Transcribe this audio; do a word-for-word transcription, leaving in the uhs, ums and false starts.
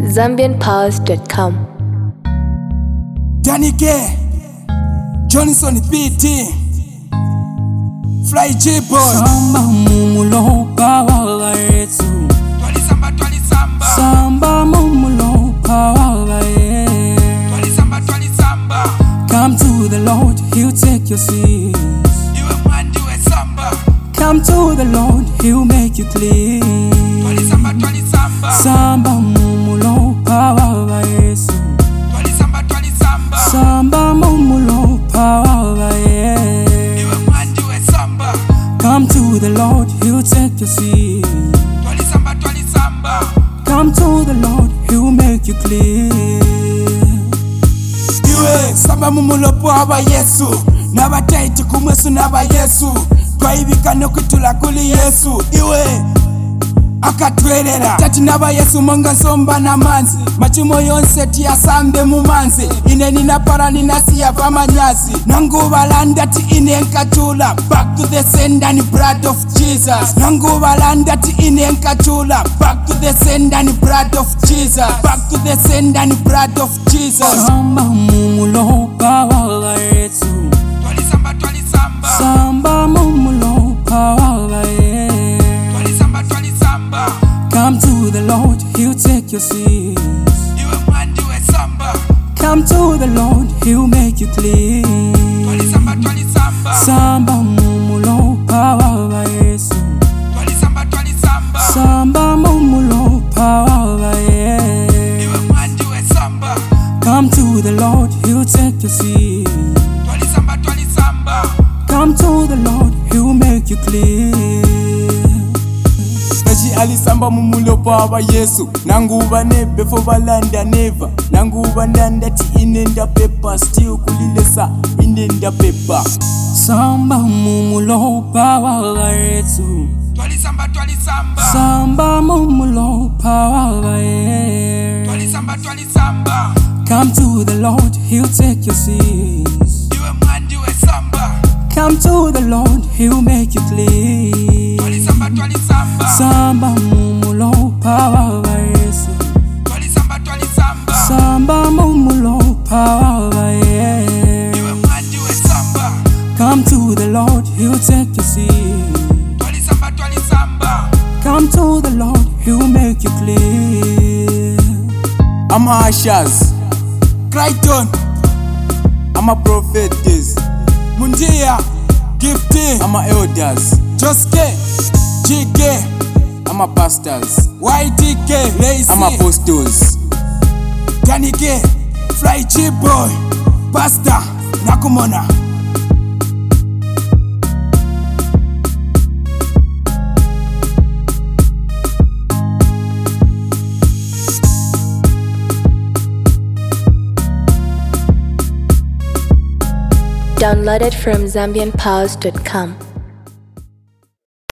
zambian powers dot com. Danny K, Johnson P T, Fly J Boy. Samba mumulo pawaga yetu. Twali samba, twali samba. Samba mumulo pawaga yetu. Twali samba, twali samba. Come to the Lord, He'll take your sins. Iwe mwandi we samba. Come to the Lord, He'll make you clean. Twali samba, twali samba. Samba mumulo pawaga yetu. Twali samba, twali samba. Samba mumulo pawaga yetu. Iwe mwandi we samba. Come to the Lord, He'll take your sins. Twali samba, twali samba. Come to the Lord, He'll make you clean. Iwe samba mumulopo aba Yesu, nabataiti kumwesu naba Yesu, twaibika nokutula kuli Yesu. Iwe akatwerera tati naba Yesu monga nsomba na manzi, machimo yonse tiyasambe mu manzi. Ine ninapara ninasiya vamanyazi, nangubalanda ti ine nkachula. Back to the send and blood of Jesus. Nangubalanda ti ine nkachula. Back to the send and blood of Jesus. Back to the send and blood of Jesus. Samba mumulo pawaga yetu. Twali samba, twali samba. Samba mumulo pawaga yetu. Twali samba, twali samba. Come to the Lord, He'll take your sins. Iwe mwandi we samba. Come to the Lord, He'll make you clean. Twali samba, twali samba. Samba mumulo pawaga yetu. Twali samba, twali samba. Samba mumulo pawaga yetu. Iwe mwandi we samba. Come to the Lord, He'll take your sins. Twali samba, twali samba. Come to the Lord, He'll make you clean. Kaji alisamba mumulopo aba Yesu, nanguba nebe fo balanda neva. Nanguba ndanda ti inenda pepa, still kulilesa inenda pepa. Samba mumulo pawaga yetu. Twali samba, twali samba. Samba mumulo pawaga yetu. Twali samba, twali samba. Come to the Lord, He'll take your sins. Iwe mwandi we samba. Come to the Lord, He'll make you clean. Twali samba, twali samba. Samba mumulo pawaga yetu. Twali samba, twali samba. Samba mumulo pawaga yetu. Iwe mwandi we samba. Come to the Lord, He'll take your sins. Twali samba, twali samba. Come to the Lord, He'll make you clean. I'm Ashaz, Crichton, I'm a prophetess. Munjia, Gifty, I'm a elders. Joske, G K, I'm a pastors. Y T K, Lazy, I'm apostles. Danny K, Fly J Boy, Pastor, Nakumona. Downloaded from zambian powers dot com.